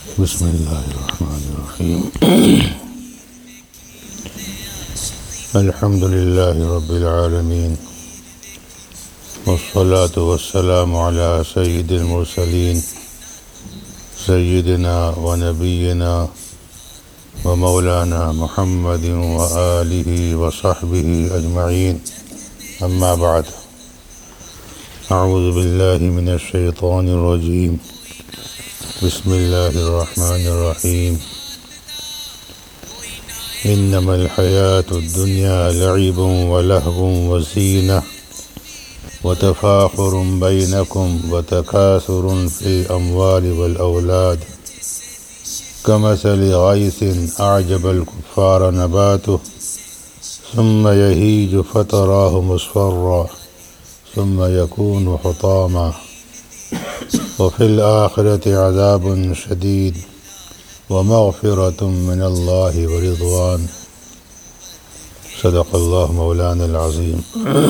بسم اللہ الرحمن الرحیم الحمد للہ رب العالمین والصلاة والسلام علی سید المرسلین سیدنا ونبینا ومولانا محمد وآلہ وصحبہ اجمعین اما بعد اعوذ باللہ من الشیطان الرجیم بسم اللہ الرحمن الرحیم انما الحیاة الدنیا لعب ولہو وزینہ وتفاخر بینکم وتکاثر فی الاموال والاولاد کمثل غیث اعجب الکفار نباته ثم یہیج فتراہ مصفرا ثم یکون حطاما وفي الآخرة عذاب شديد ومغفرة من الله ورضوان صدق الله مولانا العظيم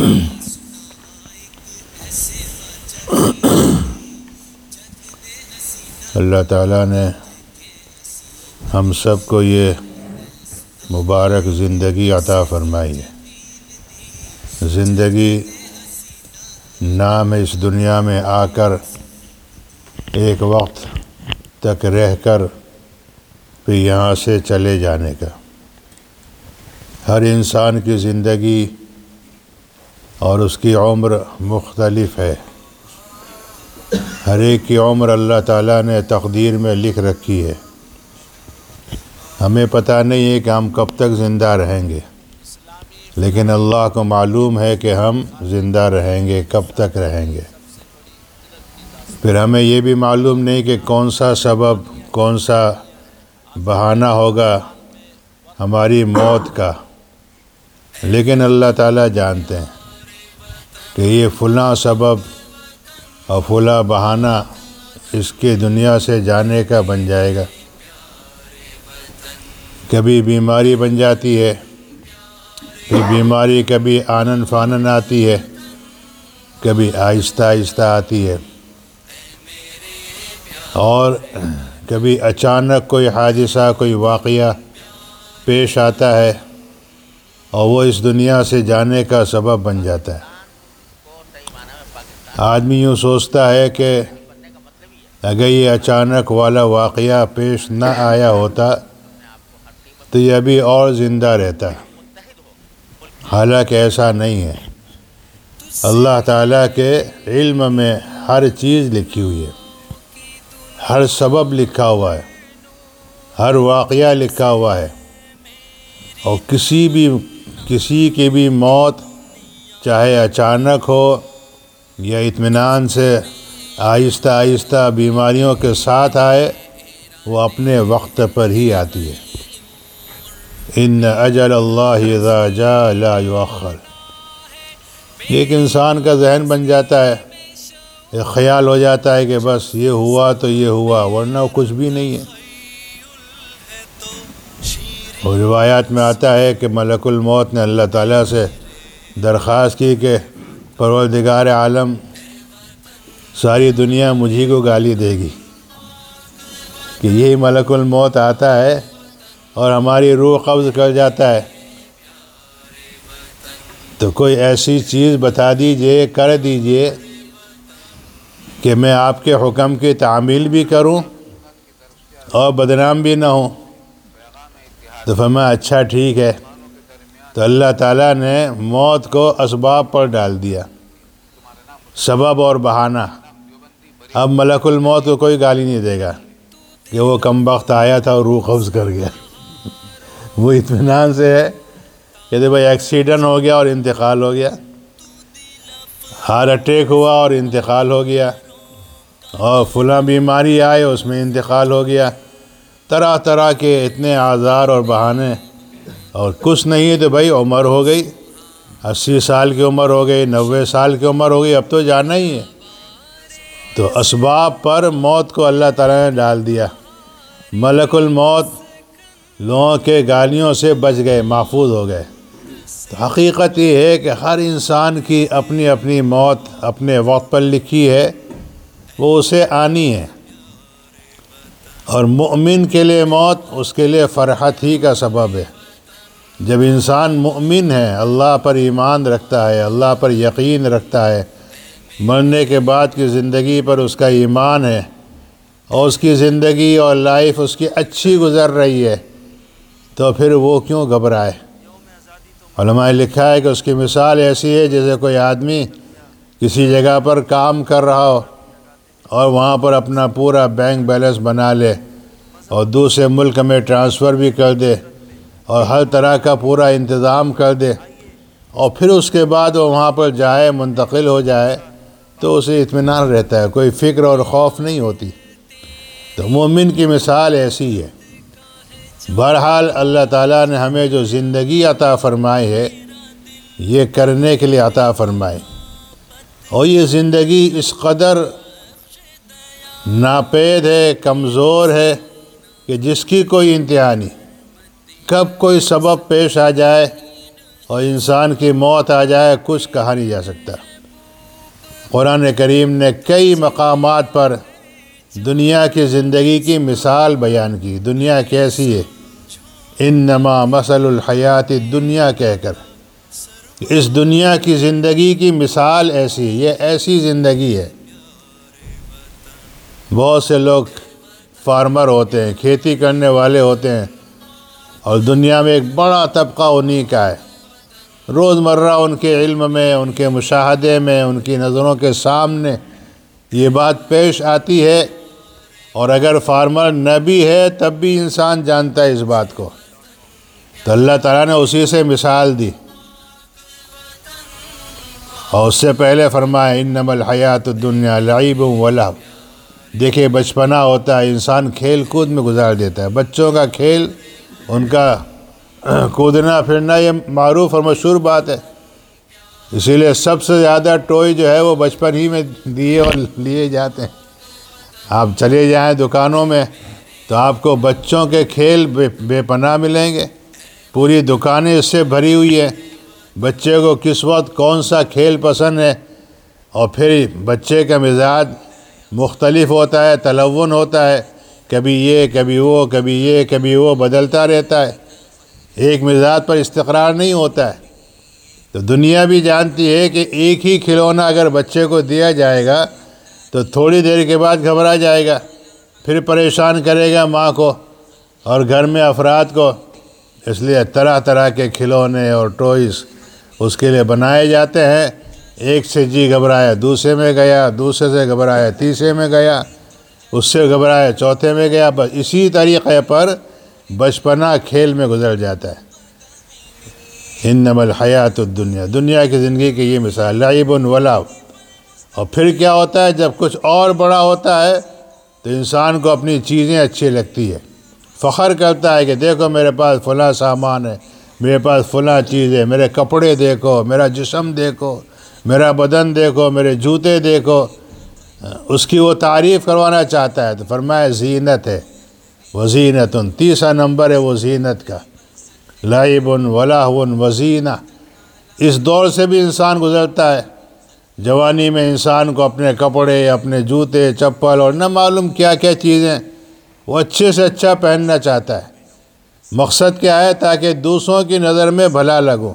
اللہ تعالیٰ نے ہم سب کو یہ مبارک زندگی عطا فرمائی ہے۔ زندگی نام ہے اس دنیا میں آ کر ایک وقت تک رہ کر پھر یہاں سے چلے جانے کا۔ ہر انسان کی زندگی اور اس کی عمر مختلف ہے۔ ہر ایک کی عمر اللہ تعالیٰ نے تقدیر میں لکھ رکھی ہے۔ ہمیں پتہ نہیں ہے کہ ہم کب تک زندہ رہیں گے، لیکن اللہ کو معلوم ہے کہ ہم زندہ رہیں گے، کب تک رہیں گے۔ پھر ہمیں یہ بھی معلوم نہیں کہ کون سا سبب، کون سا بہانہ ہوگا ہماری موت کا، لیکن اللہ تعالیٰ جانتے ہیں کہ یہ فلاں سبب اور فلاں بہانہ اس کے دنیا سے جانے کا بن جائے گا۔ کبھی بیماری بن جاتی ہے، پھر بیماری کبھی آنن فانن آتی ہے، کبھی آہستہ آہستہ آتی ہے، اور کبھی اچانک کوئی حادثہ، کوئی واقعہ پیش آتا ہے اور وہ اس دنیا سے جانے کا سبب بن جاتا ہے۔ آدمی یوں سوچتا ہے کہ اگر یہ اچانک والا واقعہ پیش نہ آیا ہوتا تو یہ ابھی اور زندہ رہتا، حالانکہ ایسا نہیں ہے۔ اللہ تعالیٰ کے علم میں ہر چیز لکھی ہوئی ہے، ہر سبب لکھا ہوا ہے، ہر واقعہ لکھا ہوا ہے، اور کسی کی بھی موت چاہے اچانک ہو یا اطمینان سے آہستہ آہستہ بیماریوں کے ساتھ آئے، وہ اپنے وقت پر ہی آتی ہے۔ ان اجل اللہ اذا جاء لا یؤخر۔ ایک انسان کا ذہن بن جاتا ہے، ایک خیال ہو جاتا ہے کہ بس یہ ہوا تو یہ ہوا، ورنہ کچھ بھی نہیں ہے۔ اور روایات میں آتا ہے کہ ملک الموت نے اللہ تعالیٰ سے درخواست کی کہ پروردگار عالم، ساری دنیا مجھی کو گالی دے گی کہ یہی ملک الموت آتا ہے اور ہماری روح قبض کر جاتا ہے، تو کوئی ایسی چیز بتا دیجئے، کر دیجئے کہ میں آپ کے حکم کی تعمیل بھی کروں اور بدنام بھی نہ ہوں۔ تو فرمایا اچھا ٹھیک ہے۔ تو اللہ تعالیٰ نے موت کو اسباب پر ڈال دیا، سبب اور بہانہ۔ اب ملک الموت کو کوئی گالی نہیں دے گا کہ وہ کمبخت آیا تھا اور روح قبض کر گیا۔ وہ اطمینان سے ہے کہ بھائی ایکسیڈنٹ ہو گیا اور انتقال ہو گیا، ہارٹ اٹیک ہوا اور انتقال ہو گیا، اور فلاں بیماری آئے اس میں انتقال ہو گیا۔ طرح طرح کے اتنے اعذار اور بہانے، اور کچھ نہیں تو بھائی عمر ہو گئی، 80 سال کی عمر ہو گئی، 90 سال کی عمر ہو گئی، اب تو جانا ہی ہے۔ تو اسباب پر موت کو اللہ تعالیٰ نے ڈال دیا۔ ملک الموت لوگوں کے گالیوں سے بچ گئے، محفوظ ہو گئے۔ تو حقیقت یہ ہے کہ ہر انسان کی اپنی اپنی موت اپنے وقت پر لکھی ہے، وہ اسے آنی ہے۔ اور مومن کے لیے موت اس کے لیے فرحت ہی کا سبب ہے۔ جب انسان مومن ہے، اللہ پر ایمان رکھتا ہے، اللہ پر یقین رکھتا ہے، مرنے کے بعد کی زندگی پر اس کا ایمان ہے، اور اس کی زندگی اور لائف اس کی اچھی گزر رہی ہے، تو پھر وہ کیوں گھبرائے؟ علماء نے لکھا ہے کہ اس کی مثال ایسی ہے جیسے کوئی آدمی کسی جگہ پر کام کر رہا ہو اور وہاں پر اپنا پورا بینک بیلنس بنا لے اور دوسرے ملک میں ٹرانسفر بھی کر دے اور ہر طرح کا پورا انتظام کر دے، اور پھر اس کے بعد وہ وہاں پر جائے، منتقل ہو جائے، تو اسے اطمینان رہتا ہے، کوئی فکر اور خوف نہیں ہوتی۔ تو مومن کی مثال ایسی ہے۔ بہرحال اللہ تعالیٰ نے ہمیں جو زندگی عطا فرمائی ہے، یہ کرنے کے لیے عطا فرمائی، اور یہ زندگی اس قدر ناپید ہے، کمزور ہے کہ جس کی کوئی انتہا نہیں۔ کب کوئی سبب پیش آ جائے اور انسان کی موت آ جائے، کچھ کہا نہیں جا سکتا۔ قرآن کریم نے کئی مقامات پر دنیا کی زندگی کی مثال بیان کی، دنیا کیسی ہے، انما مثل الحیات الدنیا کہہ کر، اس دنیا کی زندگی کی مثال ایسی، یہ ایسی زندگی ہے۔ بہت سے لوگ فارمر ہوتے ہیں، کھیتی کرنے والے ہوتے ہیں، اور دنیا میں ایک بڑا طبقہ انہی کا ہے۔ روزمرہ ان کے علم میں، ان کے مشاہدے میں، ان کی نظروں کے سامنے یہ بات پیش آتی ہے، اور اگر فارمر نہ بھی ہے تب بھی انسان جانتا ہے اس بات کو۔ تو اللہ تعالیٰ نے اسی سے مثال دی، اور اس سے پہلے فرمایا انما الحیات الدنیا لعب و لہو۔ دیکھیے بچپنا ہوتا ہے، انسان کھیل کود میں گزار دیتا ہے، بچوں کا کھیل، ان کا کودنا پھرنا یہ معروف اور مشہور بات ہے، اسی لیے سب سے زیادہ ٹوئے جو ہے وہ بچپن ہی میں دیے اور لیے جاتے ہیں۔ آپ چلے جائیں دکانوں میں تو آپ کو بچوں کے کھیل بے پناہ ملیں گے، پوری دکانیں اس سے بھری ہوئی ہے۔ بچے کو کس وقت کون سا کھیل پسند ہے، اور پھر بچے کا مزاج مختلف ہوتا ہے، تلون ہوتا ہے، کبھی یہ کبھی وہ، کبھی یہ کبھی وہ، بدلتا رہتا ہے، ایک مزاج پر استقرار نہیں ہوتا ہے۔ تو دنیا بھی جانتی ہے کہ ایک ہی کھلونا اگر بچے کو دیا جائے گا تو تھوڑی دیر کے بعد گھبرا جائے گا، پھر پریشان کرے گا ماں کو اور گھر میں افراد کو، اس لیے طرح طرح کے کھلونے اور ٹوائز اس کے لیے بنائے جاتے ہیں۔ ایک سے جی گھبرایا دوسرے میں گیا، دوسرے سے گھبرایا تیسرے میں گیا، اس سے گھبرایا چوتھے میں گیا، بس اسی طریقے پر بچپنا کھیل میں گزر جاتا ہے۔ انما الحیات الدنیا، دنیا کی زندگی کی یہ مثال، لعب و لہو۔ اور پھر کیا ہوتا ہے، جب کچھ اور بڑا ہوتا ہے تو انسان کو اپنی چیزیں اچھی لگتی ہے، فخر کرتا ہے کہ دیکھو میرے پاس فلاں سامان ہے، میرے پاس فلاں چیز ہے، میرے کپڑے دیکھو، میرا جسم دیکھو، میرا بدن دیکھو، میرے جوتے دیکھو، اس کی وہ تعریف کروانا چاہتا ہے۔ تو فرمایا زینت ہے، وزینت، تیسرا نمبر ہے وہ زینت کا، لعب و لہو و زینہ۔ اس دور سے بھی انسان گزرتا ہے، جوانی میں انسان کو اپنے کپڑے، اپنے جوتے، چپل اور نہ معلوم کیا کیا چیزیں وہ اچھے سے اچھا پہننا چاہتا ہے۔ مقصد کیا ہے؟ تاکہ دوسروں کی نظر میں بھلا لگو،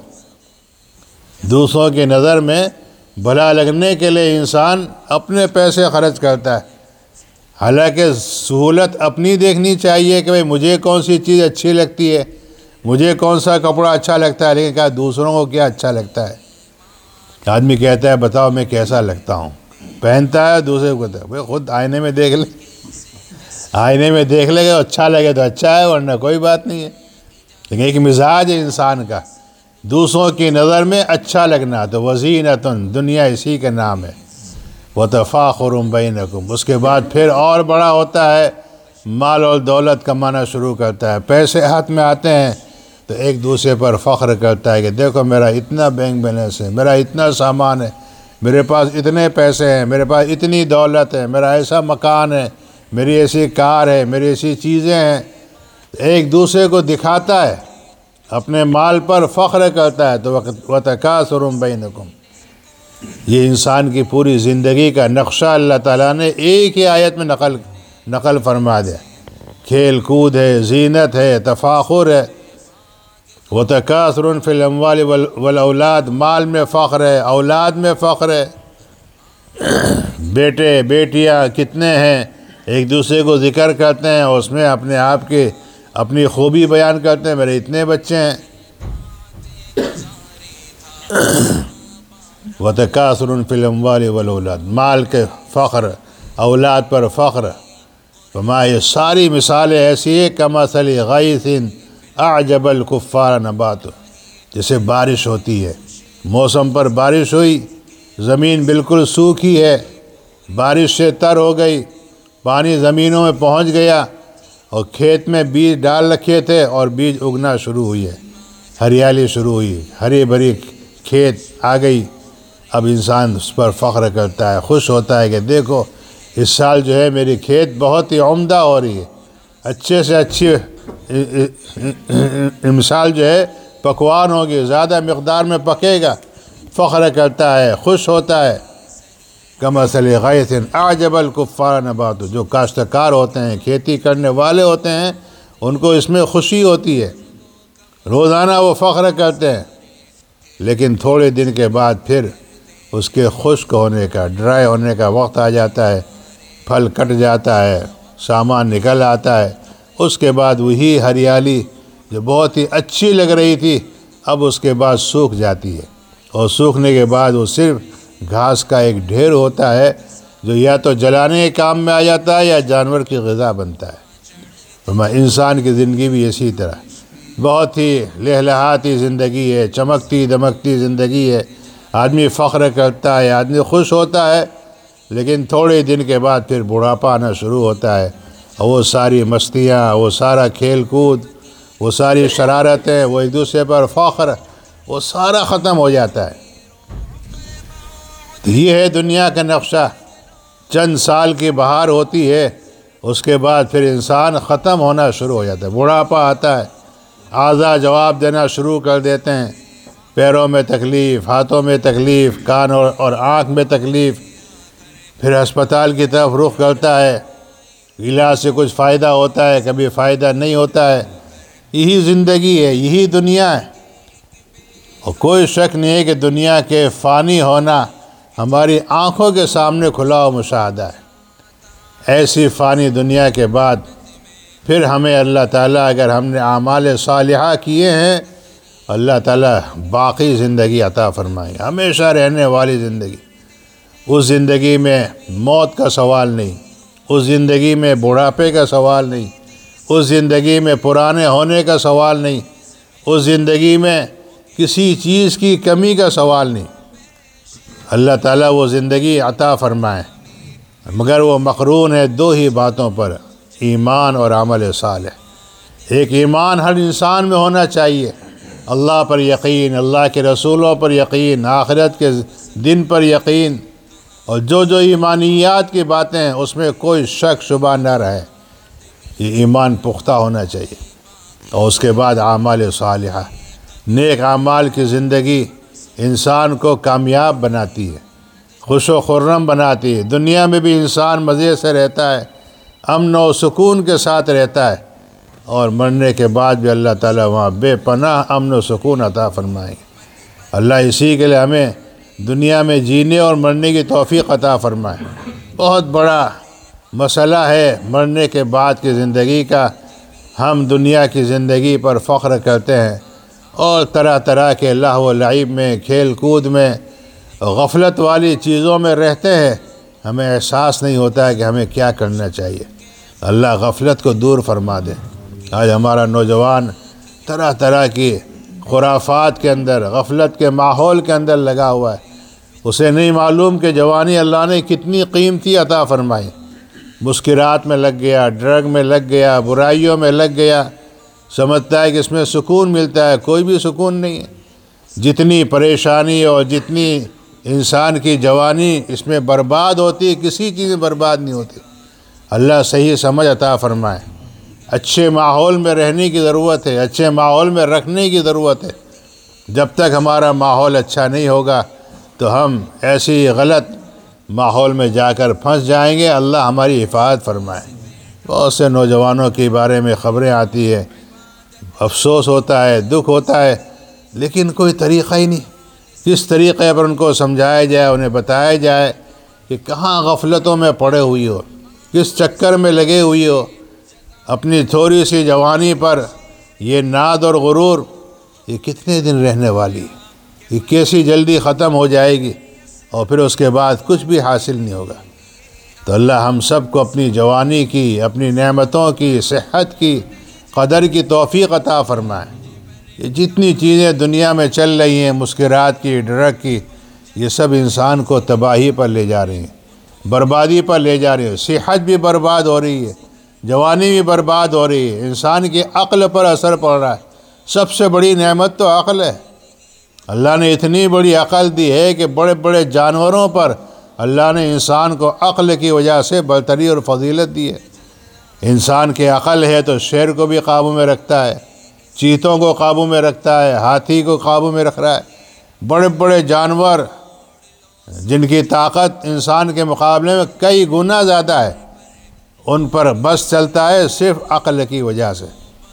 دوسروں کی نظر میں بھلا لگنے کے لیے انسان اپنے پیسے خرچ کرتا ہے۔ حالانکہ سہولت اپنی دیکھنی چاہیے کہ بھئی مجھے کون سی چیز اچھی لگتی ہے، مجھے کون سا کپڑا اچھا لگتا ہے، لیکن کیا دوسروں کو کیا اچھا لگتا ہے؟ آدمی کہتا ہے بتاؤ میں کیسا لگتا ہوں، پہنتا ہے، دوسرے کو کہتا ہے بھئی خود آئینے میں دیکھ لے، آئینے میں دیکھ لے گا، اچھا لگے تو اچھا ہے، ورنہ کوئی بات نہیں ہے۔ لیکن ایک مزاج ہے انسان کا، دوسروں کی نظر میں اچھا لگنا، تو وزینۃ، دنیا اسی کا نام ہے، وتفاخر بینکم۔ اس کے بعد پھر اور بڑا ہوتا ہے، مال اور دولت کمانا شروع کرتا ہے، پیسے ہاتھ میں آتے ہیں تو ایک دوسرے پر فخر کرتا ہے کہ دیکھو میرا اتنا بینک بیلنس ہے، میرا اتنا سامان ہے، میرے پاس اتنے پیسے ہیں، میرے پاس اتنی دولت ہے، میرا ایسا مکان ہے، میری ایسی کار ہے، میری ایسی چیزیں ہیں۔ ایک دوسرے کو دکھاتا ہے، اپنے مال پر فخر کرتا ہے، تو وتکاثر بینکم۔ یہ انسان کی پوری زندگی کا نقشہ اللہ تعالیٰ نے ایک ہی آیت میں نقل فرما دیا۔ کھیل کود ہے، زینت ہے، تفاخر ہے۔ وتکاثر فی الاموال والاولاد، مال میں فخر ہے، اولاد میں فخر ہے۔ بیٹے بیٹیاں کتنے ہیں، ایک دوسرے کو ذکر کرتے ہیں، اور اس میں اپنے آپ کی اپنی خوبی بیان کرتے ہیں، میرے اتنے بچے ہیں۔ وتکاثر فی الاموال والاولاد، مال کے فخر، اولاد پر فخر۔ فما، یہ ساری مثالیں ایسی ہیں کمثل غیث اعجب الکفار نباتہ، جیسے بارش ہوتی ہے، موسم پر بارش ہوئی، زمین بالکل سوکھی ہے، بارش سے تر ہو گئی، پانی زمینوں میں پہنچ گیا، اور کھیت میں بیج ڈال رکھے تھے اور بیج اگنا شروع ہوئی ہے، ہریالی شروع ہوئی، ہری بھری کھیت آ گئی۔ اب انسان اس پر فخر کرتا ہے، خوش ہوتا ہے کہ دیکھو اس سال جو ہے میری کھیت بہت ہی عمدہ ہو رہی ہے، اچھے سے اچھی مثال جو ہے پکوان ہوگی، زیادہ مقدار میں پکے گا، فخر کرتا ہے، خوش ہوتا ہے۔ کمثل غیث اعجب الکفار نباتہ، جو کاشتکار ہوتے ہیں، کھیتی کرنے والے ہوتے ہیں، ان کو اس میں خوشی ہوتی ہے، روزانہ وہ فخر کرتے ہیں، لیکن تھوڑے دن کے بعد پھر اس کے خشک ہونے کا، ڈرائی ہونے کا وقت آ جاتا ہے، پھل کٹ جاتا ہے، سامان نکل آتا ہے، اس کے بعد وہی ہریالی جو بہت ہی اچھی لگ رہی تھی اب اس کے بعد سوکھ جاتی ہے، اور سوکھنے کے بعد وہ صرف گھاس کا ایک ڈھیر ہوتا ہے جو یا تو جلانے کے کام میں آ جاتا ہے یا جانور کی غذا بنتا ہے۔ انسان کی زندگی بھی اسی طرح بہت ہی لہلہاتی زندگی ہے، چمکتی دمکتی زندگی ہے، آدمی فخر کرتا ہے، آدمی خوش ہوتا ہے، لیکن تھوڑے دن کے بعد پھر بڑھاپا آنا شروع ہوتا ہے، اور وہ ساری مستیاں، وہ سارا کھیل کود، وہ ساری شرارتیں، وہ ایک دوسرے پر فخر، وہ سارا ختم ہو جاتا ہے۔ تو یہ ہے دنیا کا نقشہ، چند سال کی بہار ہوتی ہے، اس کے بعد پھر انسان ختم ہونا شروع ہو جاتا ہے، بڑھاپا آتا ہے، اعضاء جواب دینا شروع کر دیتے ہیں، پیروں میں تکلیف، ہاتھوں میں تکلیف، کان اور آنکھ میں تکلیف، پھر ہسپتال کی طرف رخ کرتا ہے، علاج سے کچھ فائدہ ہوتا ہے، کبھی فائدہ نہیں ہوتا ہے۔ یہی زندگی ہے، یہی دنیا ہے، اور کوئی شک نہیں ہے کہ دنیا کے فانی ہونا ہماری آنکھوں کے سامنے کھلا ہوا مشاہدہ ہے۔ ایسی فانی دنیا کے بعد پھر ہمیں اللہ تعالیٰ، اگر ہم نے اعمال صالحہ کیے ہیں، اللہ تعالیٰ باقی زندگی عطا فرمائیں گے، ہمیشہ رہنے والی زندگی۔ اس زندگی میں موت کا سوال نہیں، اس زندگی میں بڑھاپے کا سوال نہیں، اس زندگی میں پرانے ہونے کا سوال نہیں، اس زندگی میں کسی چیز کی کمی کا سوال نہیں۔ اللہ تعالیٰ وہ زندگی عطا فرمائیں، مگر وہ مقرون ہے دو ہی باتوں پر، ایمان اور عمل صالح۔ ایک ایمان ہر انسان میں ہونا چاہیے، اللہ پر یقین، اللہ کے رسولوں پر یقین، آخرت کے دن پر یقین، اور جو ایمانیات کی باتیں ہیں اس میں کوئی شک شبہ نہ رہے، یہ ایمان پختہ ہونا چاہیے۔ اور اس کے بعد اعمال صالحہ، نیک اعمال کی زندگی انسان کو کامیاب بناتی ہے، خوش و خرم بناتی ہے، دنیا میں بھی انسان مزے سے رہتا ہے، امن و سکون کے ساتھ رہتا ہے، اور مرنے کے بعد بھی اللہ تعالیٰ وہاں بے پناہ امن و سکون عطا فرمائیں گے۔ اللہ اسی کے لیے ہمیں دنیا میں جینے اور مرنے کی توفیق عطا فرمائے۔ بہت بڑا مسئلہ ہے مرنے کے بعد کی زندگی کا۔ ہم دنیا کی زندگی پر فخر کرتے ہیں اور طرح طرح کے لہو و لعب میں، کھیل کود میں، غفلت والی چیزوں میں رہتے ہیں، ہمیں احساس نہیں ہوتا ہے کہ ہمیں کیا کرنا چاہیے۔ اللہ غفلت کو دور فرما دے۔ آج ہمارا نوجوان طرح طرح کی خرافات کے اندر، غفلت کے ماحول کے اندر لگا ہوا ہے، اسے نہیں معلوم کہ جوانی اللہ نے کتنی قیمتی عطا فرمائی۔ مسکرات میں لگ گیا، ڈرگ میں لگ گیا، برائیوں میں لگ گیا، سمجھتا ہے کہ اس میں سکون ملتا ہے، کوئی بھی سکون نہیں ہے۔ جتنی پریشانی اور جتنی انسان کی جوانی اس میں برباد ہوتی ہے، کسی چیز میں برباد نہیں ہوتی۔ اللہ صحیح سمجھ عطا فرمائے۔ اچھے ماحول میں رہنے کی ضرورت ہے، اچھے ماحول میں رکھنے کی ضرورت ہے۔ جب تک ہمارا ماحول اچھا نہیں ہوگا تو ہم ایسی غلط ماحول میں جا کر پھنس جائیں گے۔ اللہ ہماری حفاظت فرمائے۔ بہت سے نوجوانوں کے بارے میں خبریں آتی ہے، افسوس ہوتا ہے، دکھ ہوتا ہے، لیکن کوئی طریقہ ہی نہیں کس طریقے پر ان کو سمجھایا جائے، انہیں بتایا جائے کہ کہاں غفلتوں میں پڑے ہوئی ہو، کس چکر میں لگے ہوئی ہو، اپنی تھوڑی سی جوانی پر یہ ناد اور غرور یہ کتنے دن رہنے والی ہے، یہ کیسی جلدی ختم ہو جائے گی اور پھر اس کے بعد کچھ بھی حاصل نہیں ہوگا۔ تو اللہ ہم سب کو اپنی جوانی کی، اپنی نعمتوں کی، صحت کی قدر کی توفیق عطا فرمائے۔ یہ جتنی چیزیں دنیا میں چل رہی ہیں، مسکرات کی، ڈرگ کی، یہ سب انسان کو تباہی پر لے جا رہی ہیں، بربادی پر لے جا رہی ہے۔ صحت بھی برباد ہو رہی ہے، جوانی بھی برباد ہو رہی ہے، انسان کی عقل پر اثر پڑ رہا ہے۔ سب سے بڑی نعمت تو عقل ہے۔ اللہ نے اتنی بڑی عقل دی ہے کہ بڑے بڑے جانوروں پر اللہ نے انسان کو عقل کی وجہ سے برتری اور فضیلت دی ہے۔ انسان کی عقل ہے تو شیر کو بھی قابو میں رکھتا ہے، چیتوں کو قابو میں رکھتا ہے، ہاتھی کو قابو میں رکھ رہا ہے۔ بڑے بڑے جانور جن کی طاقت انسان کے مقابلے میں کئی گنا زیادہ ہے، ان پر بس چلتا ہے صرف عقل کی وجہ سے۔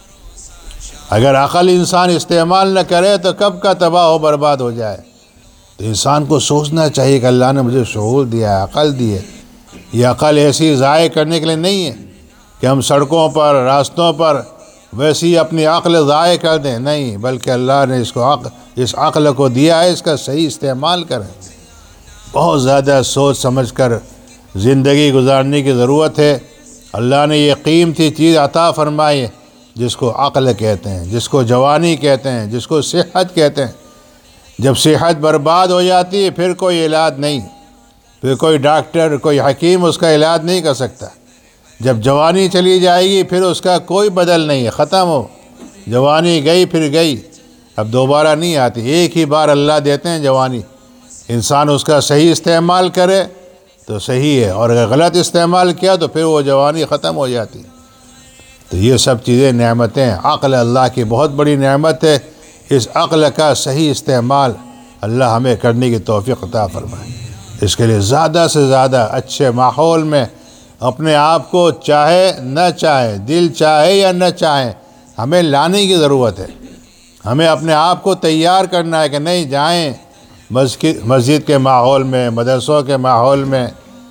اگر عقل انسان استعمال نہ کرے تو کب کا تباہ و برباد ہو جائے۔ تو انسان کو سوچنا چاہیے کہ اللہ نے مجھے شعور دیا ہے، عقل دی ہے۔ یہ عقل ایسی ضائع کرنے کے لیے نہیں ہے کہ ہم سڑکوں پر، راستوں پر ویسی اپنی عقل ضائع کر دیں، نہیں، بلکہ اللہ نے اس عقل کو دیا ہے، اس کا صحیح استعمال کریں۔ بہت زیادہ سوچ سمجھ کر زندگی گزارنے کی ضرورت ہے۔ اللہ نے یہ قیمتی چیز عطا فرمائی ہے جس کو عقل کہتے ہیں، جس کو جوانی کہتے ہیں، جس کو صحت کہتے ہیں۔ جب صحت برباد ہو جاتی ہے پھر کوئی علاج نہیں، پھر کوئی ڈاکٹر، کوئی حکیم اس کا علاج نہیں کر سکتا۔ جب جوانی چلی جائے گی پھر اس کا کوئی بدل نہیں ہے، ختم ہو، جوانی گئی پھر گئی، اب دوبارہ نہیں آتی۔ ایک ہی بار اللہ دیتے ہیں جوانی، انسان اس کا صحیح استعمال کرے تو صحیح ہے، اور اگر غلط استعمال کیا تو پھر وہ جوانی ختم ہو جاتی۔ تو یہ سب چیزیں نعمتیں، عقل اللہ کی بہت بڑی نعمت ہے۔ اس عقل کا صحیح استعمال اللہ ہمیں کرنے کی توفیق عطا فرمائے۔ اس کے لیے زیادہ سے زیادہ اچھے ماحول میں اپنے آپ کو چاہے نہ چاہے، دل چاہے یا نہ چاہے، ہمیں لانے کی ضرورت ہے۔ ہمیں اپنے آپ کو تیار کرنا ہے کہ نہیں جائیں مسجد کے ماحول میں، مدرسوں کے ماحول میں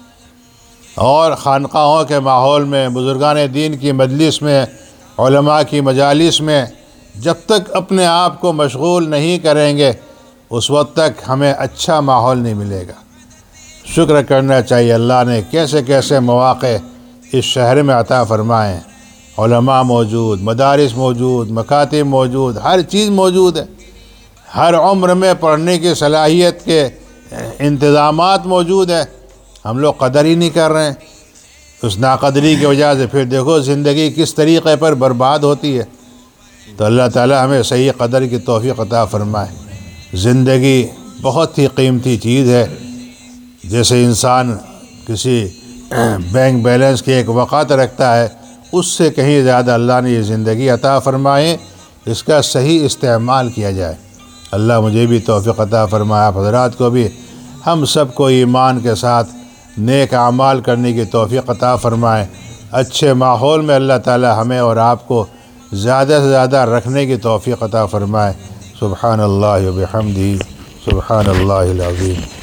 اور خانقاہوں کے ماحول میں، بزرگان دین کی مجلس میں، علماء کی مجالس میں، جب تک اپنے آپ کو مشغول نہیں کریں گے اس وقت تک ہمیں اچھا ماحول نہیں ملے گا۔ شکر کرنا چاہیے اللہ نے کیسے کیسے مواقع اس شہر میں عطا فرمائے ہیں۔ علماء موجود، مدارس موجود، مکاتب موجود، ہر چیز موجود ہے۔ ہر عمر میں پڑھنے کی صلاحیت کے انتظامات موجود ہیں، ہم لوگ قدر ہی نہیں کر رہے ہیں۔ اس ناقدری کی وجہ سے پھر دیکھو زندگی کس طریقے پر برباد ہوتی ہے۔ تو اللہ تعالی ہمیں صحیح قدر کی توفیق عطا فرمائے۔ زندگی بہت ہی قیمتی چیز ہے۔ جیسے انسان کسی بینک بیلنس کی ایک وقت رکھتا ہے، اس سے کہیں زیادہ اللہ نے یہ زندگی عطا فرمائے، اس کا صحیح استعمال کیا جائے۔ اللہ مجھے بھی توفیق عطا فرمائے، آپ حضرات کو بھی، ہم سب کو ایمان کے ساتھ نیک اعمال کرنے کی توفیق عطا فرمائے۔ اچھے ماحول میں اللہ تعالی ہمیں اور آپ کو زیادہ سے زیادہ رکھنے کی توفیق عطا فرمائے۔ سبحان اللہ و بحمدہ، سبحان اللہ العظیم۔